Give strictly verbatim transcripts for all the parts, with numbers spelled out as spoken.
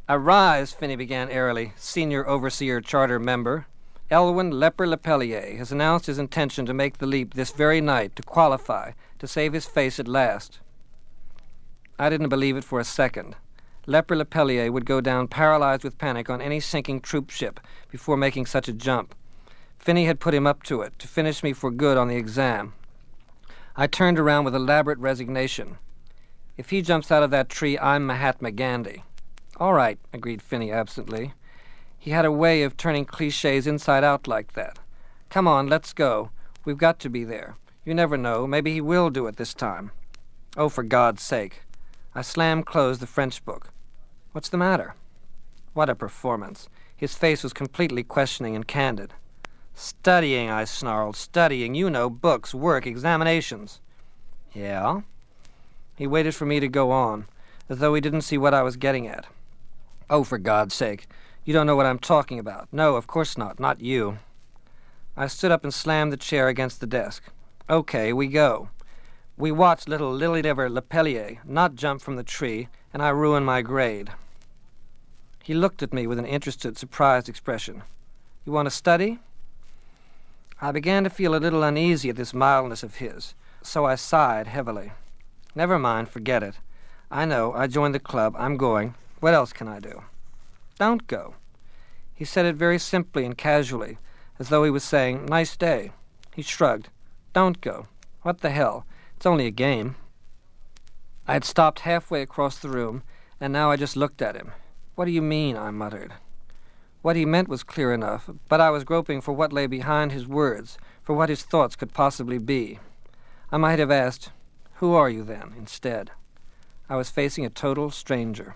"Arise," Finney began airily, Senior Overseer Charter Member. "Elwyn Leper Lepellier has announced his intention to make the leap this very night to qualify, to save his face at last." I didn't believe it for a second. Leper Lepellier would go down paralyzed with panic on any sinking troop ship before making such a jump. Finney had put him up to it, to finish me for good on the exam. I turned around with elaborate resignation. If he jumps out of that tree, I'm Mahatma Gandhi. "All right," agreed Finney absently. He had a way of turning cliches inside out like that. "Come on, let's go. We've got to be there. You never know. Maybe he will do it this time." "Oh, for God's sake." I slammed closed the French book. "What's the matter?" What a performance. His face was completely questioning and candid. "Studying," I snarled. "Studying. You know, books, work, examinations." "Yeah?" He waited for me to go on, as though he didn't see what I was getting at. "Oh, for God's sake. You don't know what I'm talking about. No, of course not. Not you." I stood up and slammed the chair against the desk. "Okay, we go. We watched little Lily-Liver Lepellier not jump from the tree, and I ruin my grade." He looked at me with an interested, surprised expression. "You want to study?" I began to feel a little uneasy at this mildness of his, so I sighed heavily. "Never mind, forget it. I know, I joined the club, I'm going. What else can I do?" "Don't go." He said it very simply and casually, as though he was saying, "Nice day." He shrugged. "Don't go. What the hell? It's only a game." I had stopped halfway across the room, and now I just looked at him. "What do you mean?" I muttered. What he meant was clear enough, but I was groping for what lay behind his words, for what his thoughts could possibly be. I might have asked, "Who are you, then?" instead. I was facing a total stranger.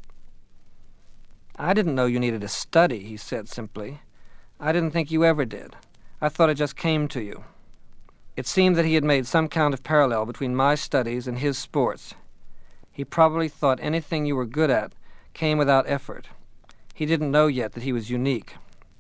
"I didn't know you needed to study," he said simply. "I didn't think you ever did. I thought it just came to you." It seemed that he had made some kind of parallel between my studies and his sports. He probably thought anything you were good at came without effort. He didn't know yet that he was unique.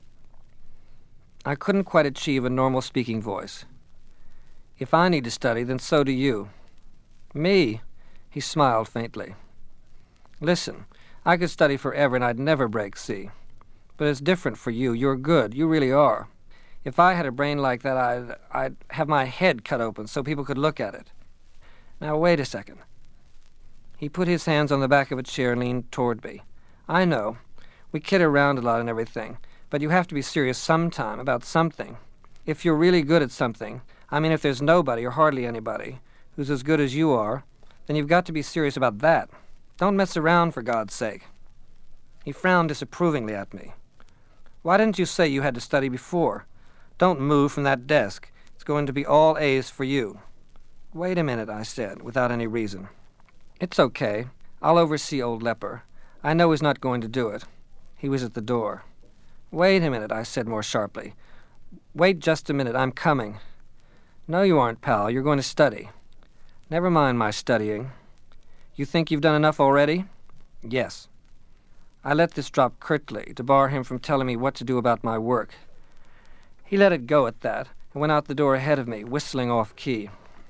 I couldn't quite achieve a normal speaking voice. "If I need to study, then so do you." "Me?" He smiled faintly. "Listen, I could study forever and I'd never break C. But it's different for you. You're good. You really are. If I had a brain like that, I'd, I'd have my head cut open so people could look at it. Now, wait a second." He put his hands on the back of a chair and leaned toward me. "I know. We kid around a lot and everything, but you have to be serious sometime about something. If you're really good at something, I mean if there's nobody or hardly anybody who's as good as you are, then you've got to be serious about that. Don't mess around, for God's sake." He frowned disapprovingly at me. "Why didn't you say you had to study before? Don't move from that desk. It's going to be all A's for you." "Wait a minute," I said, without any reason. "It's okay. I'll oversee old Leper. I know he's not going to do it." He was at the door. "Wait a minute," I said more sharply. "Wait just a minute. I'm coming." "No, you aren't, pal. You're going to study." "Never mind my studying." "You think you've done enough already?" "Yes." I let this drop curtly to bar him from telling me what to do about my work. He let it go at that and went out the door ahead of me, whistling off-key.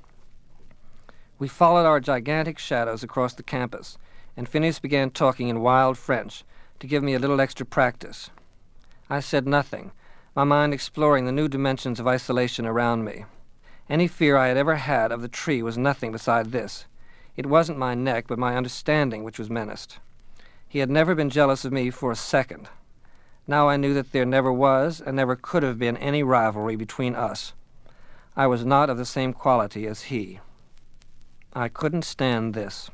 We followed our gigantic shadows across the campus, and Phineas began talking in wild French to give me a little extra practice. I said nothing, my mind exploring the new dimensions of isolation around me. Any fear I had ever had of the tree was nothing beside this. It wasn't my neck, but my understanding which was menaced. He had never been jealous of me for a second. Now I knew that there never was and never could have been any rivalry between us. I was not of the same quality as he. I couldn't stand this.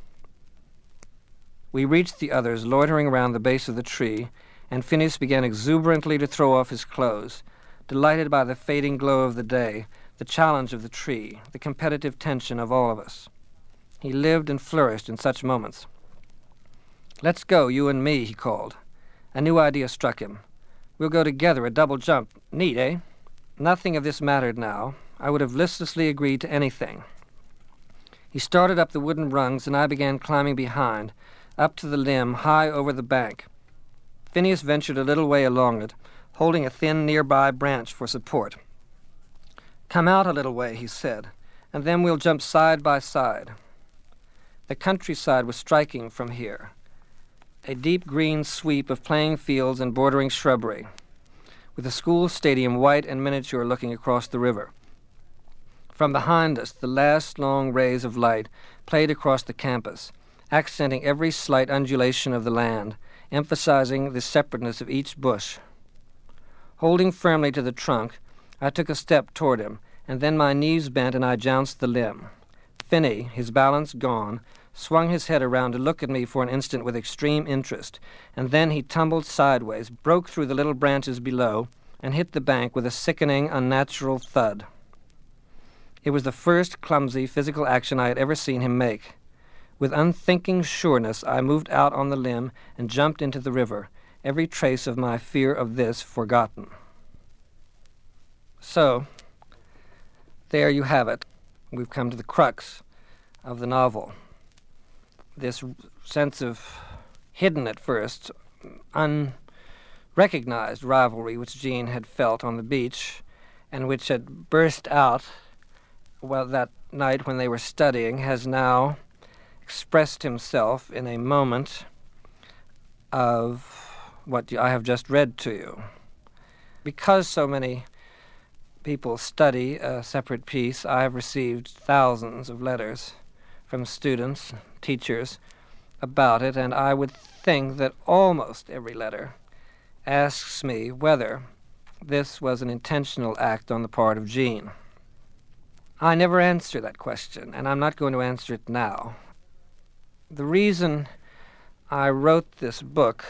We reached the others loitering around the base of the tree, and Phineas began exuberantly to throw off his clothes, delighted by the fading glow of the day, the challenge of the tree, the competitive tension of all of us. He lived and flourished in such moments. "Let's go, you and me," he called. A new idea struck him. "We'll go together, a double jump. Neat, eh?" Nothing of this mattered now. I would have listlessly agreed to anything. He started up the wooden rungs, and I began climbing behind, up to the limb high over the bank. Phineas ventured a little way along it, holding a thin nearby branch for support. "Come out a little way," he said, "and then we'll jump side by side." The countryside was striking from here. a deep green sweep of playing fields and bordering shrubbery, with the school stadium white and miniature looking across the river. From behind us, the last long rays of light played across the campus, accenting every slight undulation of the land, emphasizing the separateness of each bush. Holding firmly to the trunk, I took a step toward him, and then my knees bent and I jounced the limb. Finney, his balance gone, swung his head around to look at me for an instant with extreme interest, and then he tumbled sideways, broke through the little branches below, and hit the bank with a sickening, unnatural thud. It was the first clumsy physical action I had ever seen him make. With unthinking sureness, I moved out on the limb and jumped into the river, every trace of my fear of this forgotten. So, there you have it. We've come to the crux of the novel. This sense of hidden at first, unrecognized rivalry which Jean had felt on the beach and which had burst out, well, that night when they were studying, has now expressed himself in a moment of what I have just read to you. Because so many people study a separate piece, I have received thousands of letters from students, teachers, about it, and I would think that almost every letter asks me whether this was an intentional act on the part of Jean. I never answer that question, and I'm not going to answer it now. The reason I wrote this book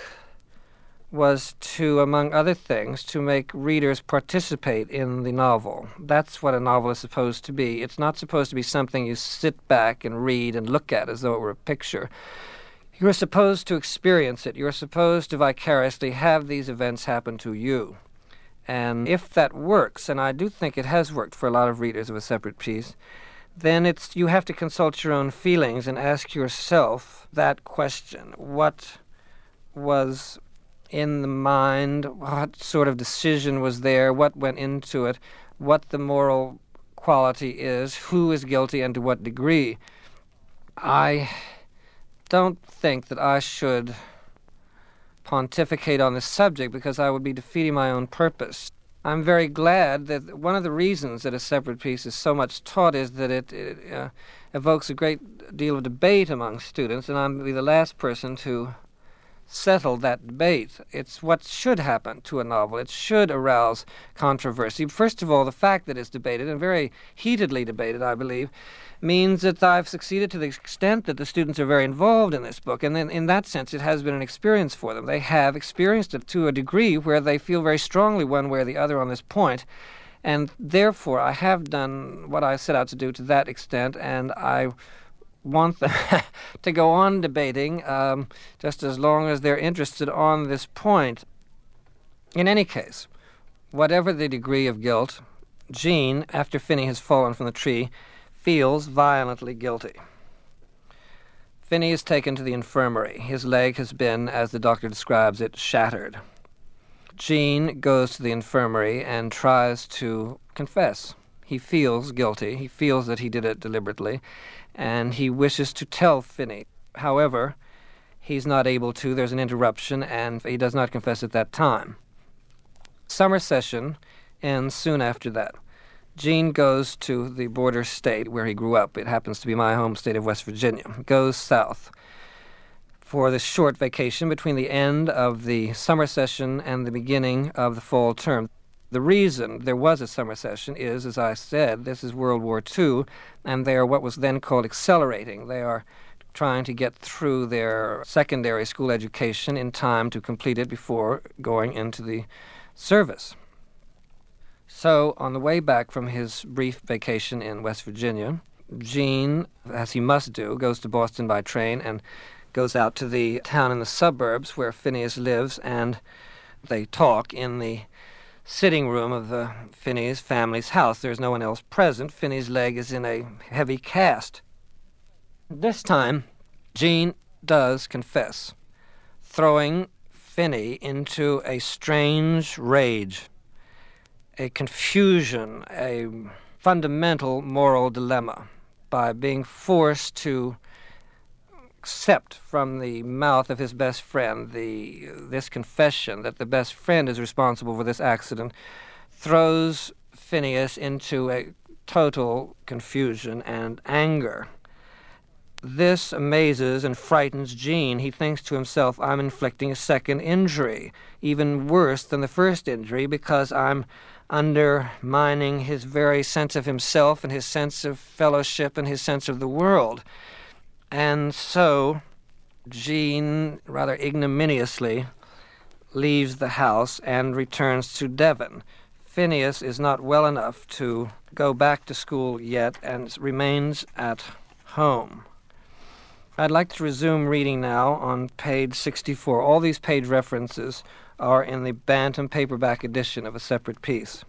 was to, among other things, to make readers participate in the novel. That's what a novel is supposed to be. It's not supposed to be something you sit back and read and look at as though it were a picture. You're supposed to experience it. You're supposed to vicariously have these events happen to you. And if that works, and I do think it has worked for a lot of readers of a separate piece, then it's you have to consult your own feelings and ask yourself that question. What was in the mind? What sort of decision was there? What went into it? What the moral quality is? Who is guilty and to what degree? I don't think that I should pontificate on this subject because I would be defeating my own purpose. I'm very glad that one of the reasons that a separate piece is so much taught is that it, it uh, evokes a great deal of debate among students, and I'm be the last person to settle that debate. It's what should happen to a novel. It should arouse controversy. First of all, the fact that it's debated, and very heatedly debated, I believe, means that I've succeeded to the extent that the students are very involved in this book, and then in that sense it has been an experience for them. They have experienced it to a degree where they feel very strongly one way or the other on this point, and therefore I have done what I set out to do to that extent, and I want them to go on debating um, just as long as they're interested on this point. In any case, whatever the degree of guilt, Jean, after Finney has fallen from the tree, feels violently guilty. Finney is taken to the infirmary. His leg has been, as the doctor describes it, shattered. Jean goes to the infirmary and tries to confess. He feels guilty. He feels that he did it deliberately, and he wishes to tell Finney. However, he's not able to. There's an interruption, and he does not confess at that time. Summer session ends soon after that. Jean goes to the border state where he grew up. It happens to be my home state of West Virginia. Goes south for this short vacation between the end of the summer session and the beginning of the fall term. The reason there was a summer session is, as I said, this is World War Two, and they are what was then called accelerating. They are trying to get through their secondary school education in time to complete it before going into the service. So, on the way back from his brief vacation in West Virginia, Jean, as he must do, goes to Boston by train and goes out to the town in the suburbs where Phineas lives, and they talk in the sitting room of the Phineas family's house. There's no one else present. Finney's leg is in a heavy cast. This time, Jean does confess, throwing Finney into a strange rage, a confusion, a fundamental moral dilemma, by being forced to accept from the mouth of his best friend the this confession that the best friend is responsible for this accident throws Phineas into a total confusion and anger. This amazes and frightens Jean. He thinks to himself, I'm inflicting a second injury, even worse than the first injury, because I'm undermining his very sense of himself and his sense of fellowship and his sense of the world. And so Jean, rather ignominiously, leaves the house and returns to Devon. Phineas is not well enough to go back to school yet and remains at home. I'd like to resume reading now on page sixty-four. All these page references are in the Bantam paperback edition of A Separate Peace.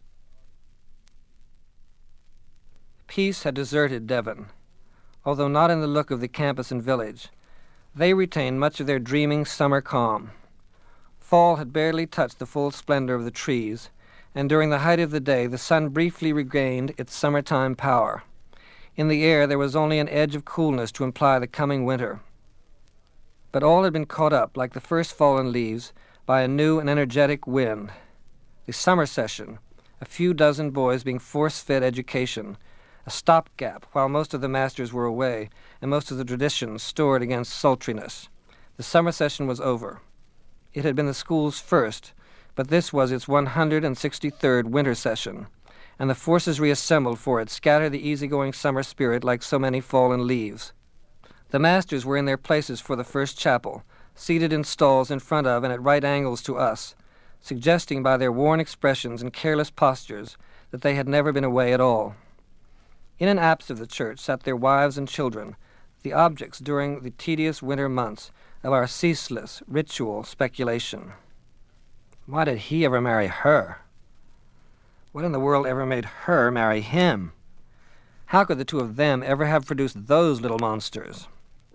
Peace had deserted Devon, although not in the look of the campus and village. They retained much of their dreaming summer calm. Fall had barely touched the full splendor of the trees, and during the height of the day the sun briefly regained its summertime power. In the air there was only an edge of coolness to imply the coming winter. But all had been caught up, like the first fallen leaves, by a new and energetic wind. The summer session, a few dozen boys being force-fed education, a stopgap while most of the masters were away, and most of the traditions stored against sultriness. The summer session was over. It had been the school's first, but this was its one hundred sixty-third winter session, and the forces reassembled for it scattered the easygoing summer spirit like so many fallen leaves. The masters were in their places for the first chapel, seated in stalls in front of and at right angles to us, suggesting by their worn expressions and careless postures that they had never been away at all. In an apse of the church sat their wives and children, the objects during the tedious winter months of our ceaseless ritual speculation. Why did he ever marry her? What in the world ever made her marry him? How could the two of them ever have produced those little monsters?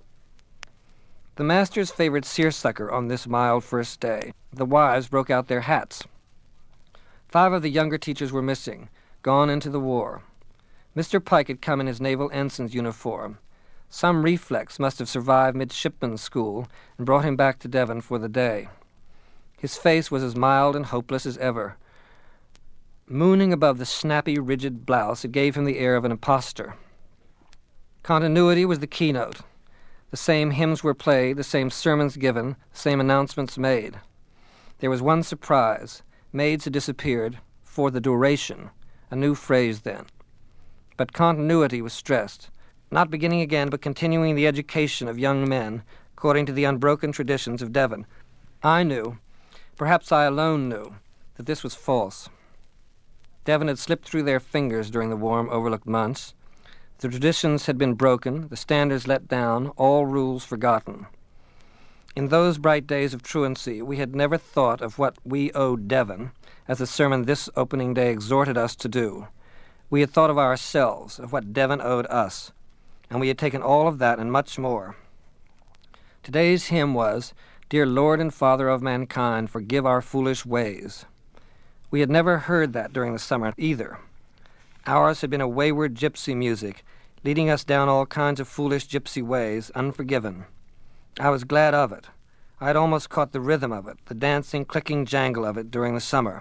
The masters favored seersucker on this mild first day. The wives broke out their hats. Five of the younger teachers were missing, gone into the war. Mister Pike had come in his naval ensign's uniform. Some reflex must have survived midshipman's school and brought him back to Devon for the day. His face was as mild and hopeless as ever. Mooning above the snappy, rigid blouse, it gave him the air of an impostor. Continuity was the keynote. The same hymns were played, the same sermons given, the same announcements made. There was one surprise. Maids had disappeared, for the duration, a new phrase then. But continuity was stressed, not beginning again, but continuing the education of young men, according to the unbroken traditions of Devon. I knew, perhaps I alone knew, that this was false. Devon had slipped through their fingers during the warm, overlooked months. The traditions had been broken, the standards let down, all rules forgotten. In those bright days of truancy, we had never thought of what we owed Devon, as the sermon this opening day exhorted us to do. We had thought of ourselves, of what Devon owed us, and we had taken all of that and much more. Today's hymn was, Dear Lord and Father of mankind, forgive our foolish ways. We had never heard that during the summer either. Ours had been a wayward gypsy music, leading us down all kinds of foolish gypsy ways, unforgiven. I was glad of it. I had almost caught the rhythm of it, the dancing, clicking jangle of it during the summer.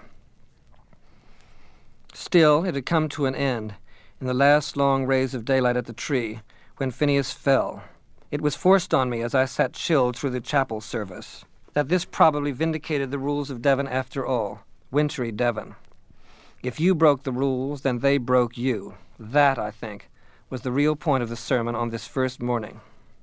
Still, it had come to an end, in the last long rays of daylight at the tree, when Phineas fell. It was forced on me as I sat chilled through the chapel service, that this probably vindicated the rules of Devon after all, wintry Devon. If you broke the rules, then they broke you. That, I think, was the real point of the sermon on this first morning.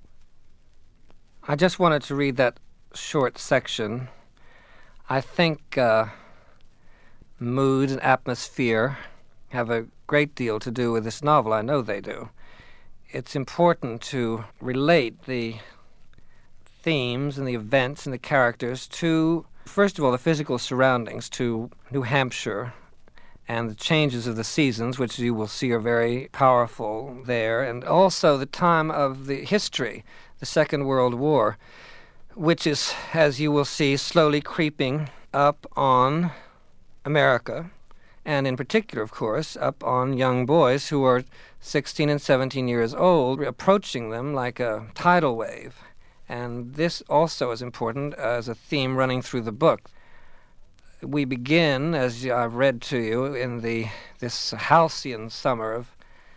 I just wanted to read that short section. I think uh, mood and atmosphere have a great deal to do with this novel. I know they do. It's important to relate the themes and the events and the characters to, first of all, the physical surroundings, to New Hampshire and the changes of the seasons, which you will see are very powerful there, and also the time of the history, the Second World War, which is, as you will see, slowly creeping up on America, and in particular, of course, up on young boys who are sixteen and seventeen years old, approaching them like a tidal wave. And this also is important as a theme running through the book. We begin, as I've read to you, in the this halcyon summer of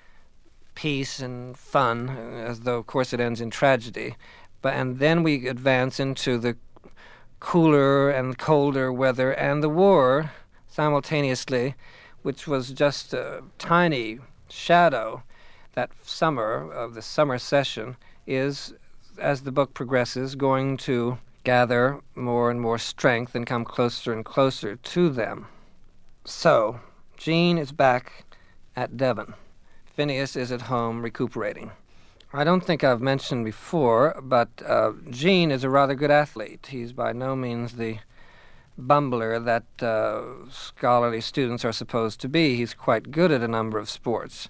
peace and fun, as though, of course, it ends in tragedy. But and then we advance into the cooler and colder weather and the war simultaneously, which was just a tiny shadow. That summer of the summer session is, as the book progresses, going to gather more and more strength and come closer and closer to them. So, Jean is back at Devon. Phineas is at home recuperating. I don't think I've mentioned before, but uh, Jean is a rather good athlete. He's by no means the bumbler that uh, scholarly students are supposed to be. He's quite good at a number of sports.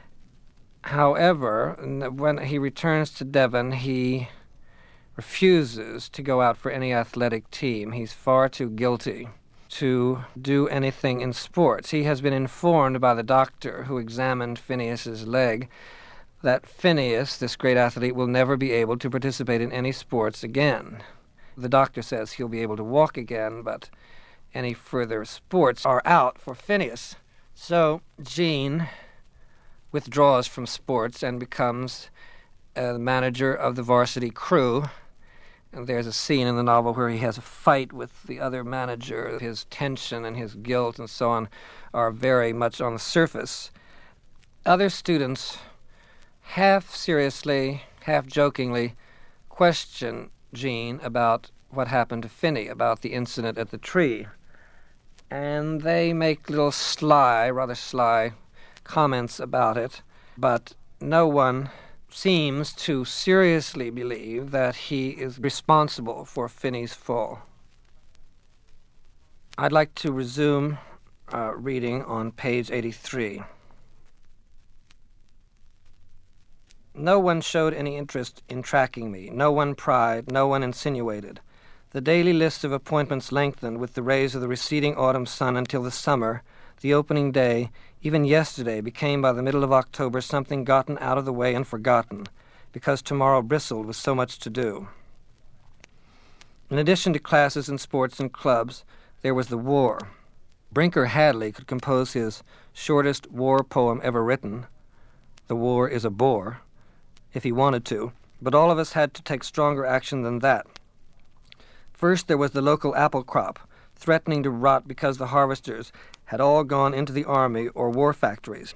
However, when he returns to Devon, he refuses to go out for any athletic team. He's far too guilty to do anything in sports. He has been informed by the doctor who examined Phineas's leg that Phineas, this great athlete, will never be able to participate in any sports again. The doctor says he'll be able to walk again, but any further sports are out for Phineas. So Jean withdraws from sports and becomes uh, manager of the varsity crew. And there's a scene in the novel where he has a fight with the other manager. His tension and his guilt and so on are very much on the surface. Other students, half seriously, half jokingly, question Jean about what happened to Finney, about the incident at the tree. And they make little sly, rather sly, comments about it, but no one seems to seriously believe that he is responsible for Finney's fall. I'd like to resume uh, reading on page eighty-three. No one showed any interest in tracking me. No one pried. No one insinuated. The daily list of appointments lengthened with the rays of the receding autumn sun until the summer, the opening day, even yesterday, became by the middle of October something gotten out of the way and forgotten, because tomorrow bristled with so much to do. In addition to classes and sports and clubs, there was the war. Brinker Hadley could compose his shortest war poem ever written, "The War is a Bore," if he wanted to, but all of us had to take stronger action than that. First, there was the local apple crop, threatening to rot because the harvesters had all gone into the army or war factories.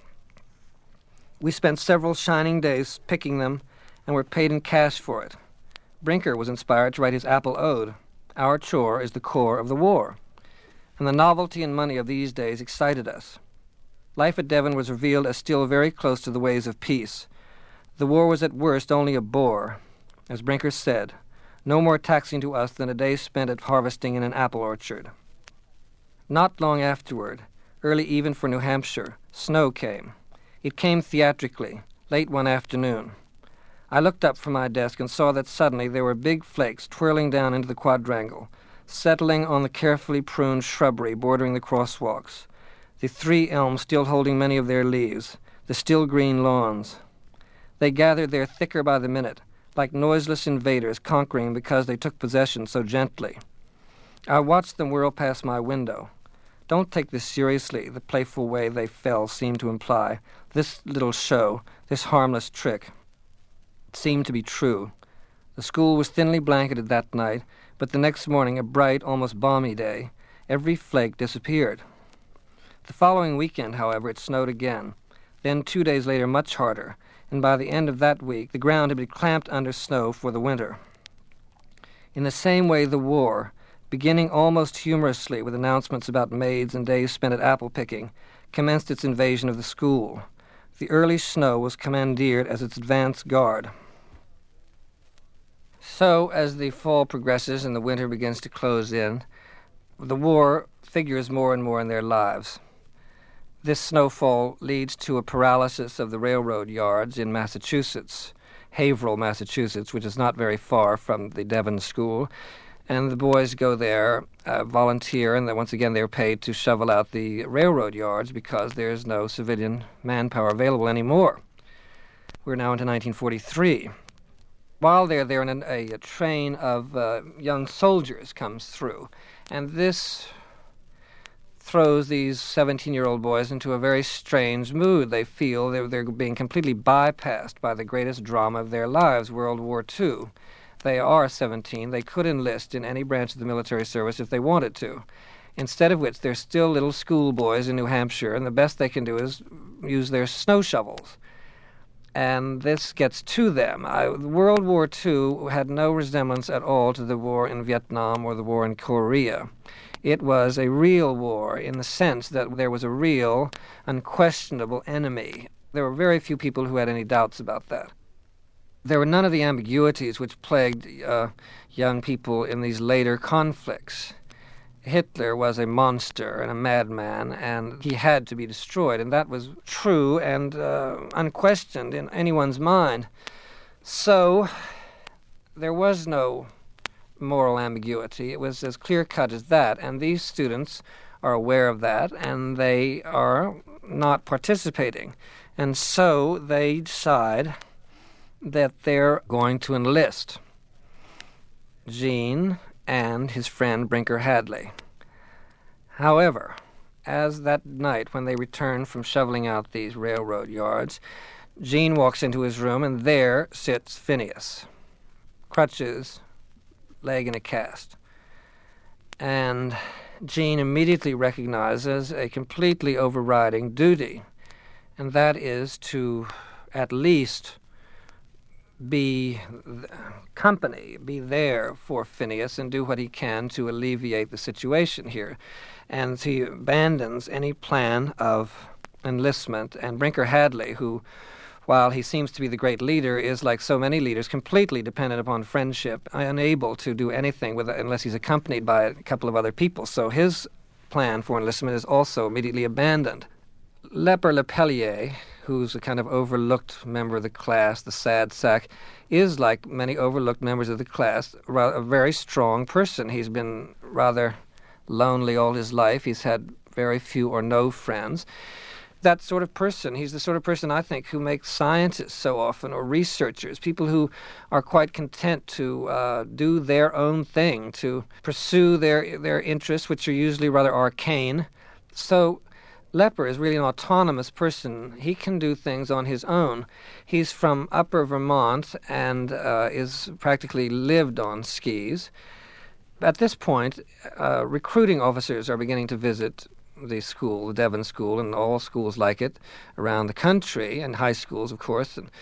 We spent several shining days picking them and were paid in cash for it. Brinker was inspired to write his apple ode. Our chore is the core of the war. And the novelty and money of these days excited us. Life at Devon was revealed as still very close to the ways of peace. The war was at worst only a bore. As Brinker said, no more taxing to us than a day spent at harvesting in an apple orchard. Not long afterward, early even for New Hampshire, snow came. It came theatrically, late one afternoon. I looked up from my desk and saw that suddenly there were big flakes twirling down into the quadrangle, settling on the carefully pruned shrubbery bordering the crosswalks, the three elms still holding many of their leaves, the still green lawns. They gathered there thicker by the minute, like noiseless invaders conquering because they took possession so gently. I watched them whirl past my window. Don't take this seriously, the playful way they fell seemed to imply. This little show, this harmless trick. It seemed to be true. The school was thinly blanketed that night, but the next morning, a bright, almost balmy day, every flake disappeared. The following weekend, however, it snowed again. Then two days later, much harder, and by the end of that week, the ground had been clamped under snow for the winter. In the same way, the war, beginning almost humorously with announcements about maids and days spent at apple-picking, commenced its invasion of the school. The early snow was commandeered as its advance guard. So, as the fall progresses and the winter begins to close in, the war figures more and more in their lives. This snowfall leads to a paralysis of the railroad yards in Massachusetts, Haverhill, Massachusetts, which is not very far from the Devon school, and the boys go there, uh, volunteer, and then once again they're paid to shovel out the railroad yards because there's no civilian manpower available anymore. We're now into nineteen forty-three. While they're there, an, a, a train of uh, young soldiers comes through, and this throws these seventeen-year-old boys into a very strange mood. They feel they're, they're being completely bypassed by the greatest drama of their lives, World War Two. They are seventeen. They could enlist in any branch of the military service if they wanted to. Instead of which, they're still little schoolboys in New Hampshire, and the best they can do is use their snow shovels. And this gets to them. I, World War Two had no resemblance at all to the war in Vietnam or the war in Korea. It was a real war in the sense that there was a real, unquestionable enemy. There were very few people who had any doubts about that. There were none of the ambiguities which plagued uh, young people in these later conflicts. Hitler was a monster and a madman, and he had to be destroyed, and that was true and uh, unquestioned in anyone's mind. So there was no moral ambiguity. It was as clear-cut as that, and these students are aware of that, and they are not participating. And so they decide that they're going to enlist Gene and his friend Brinker Hadley. However, as that night when they return from shoveling out these railroad yards, Gene walks into his room, and there sits Phineas, crutches, leg in a cast. And Gene immediately recognizes a completely overriding duty, and that is to at least be company, be there for Phineas and do what he can to alleviate the situation here. And he abandons any plan of enlistment. And Brinker Hadley, who, while he seems to be the great leader, is, like so many leaders, completely dependent upon friendship, unable to do anything with, unless he's accompanied by a couple of other people. So his plan for enlistment is also immediately abandoned. Leper Lepellier, who's a kind of overlooked member of the class, the sad sack, is, like many overlooked members of the class, a very strong person. He's been rather lonely all his life. He's had very few or no friends. That sort of person, he's the sort of person, I think, who makes scientists so often, or researchers, people who are quite content to uh, do their own thing, to pursue their their interests, which are usually rather arcane. So Leper is really an autonomous person. He can do things on his own. He's from Upper Vermont and uh, is practically lived on skis. At this point, uh, recruiting officers are beginning to visit the school, the Devon School, and all schools like it around the country, and high schools, of course, and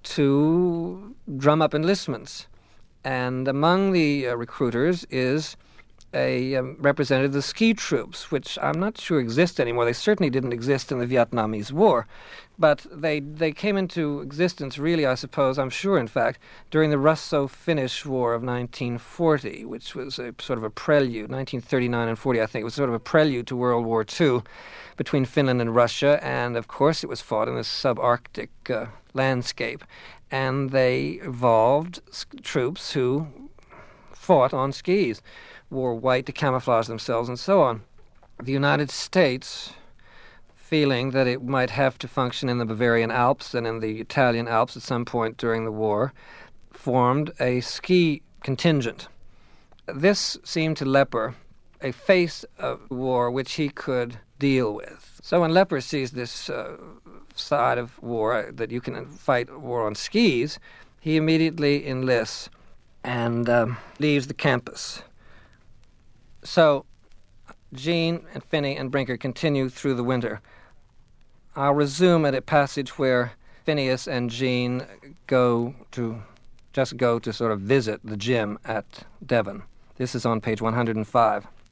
to drum up enlistments. And among the uh, recruiters is a um, representative of the ski troops, which I'm not sure exist anymore. They certainly didn't exist in the Vietnamese War, but they they came into existence really, I suppose, I'm sure, in fact, during the Russo-Finnish War of nineteen forty, which was a sort of a prelude, nineteen thirty-nine and forty, I think. It was sort of a prelude to World War Two between Finland and Russia, and of course it was fought in this subarctic uh, landscape. And they evolved sk- troops who fought on skis, wore white to camouflage themselves, and so on. The United States, feeling that it might have to function in the Bavarian Alps and in the Italian Alps at some point during the war, formed a ski contingent. This seemed to Leper a face of war which he could deal with. So when Leper sees this uh, side of war, uh, that you can fight war on skis, he immediately enlists and um, leaves the campus. So Gene and Finney and Brinker continue through the winter. I'll resume at a passage where Phineas and Gene go to, just go to sort of visit the gym at Devon. This is on page one hundred five.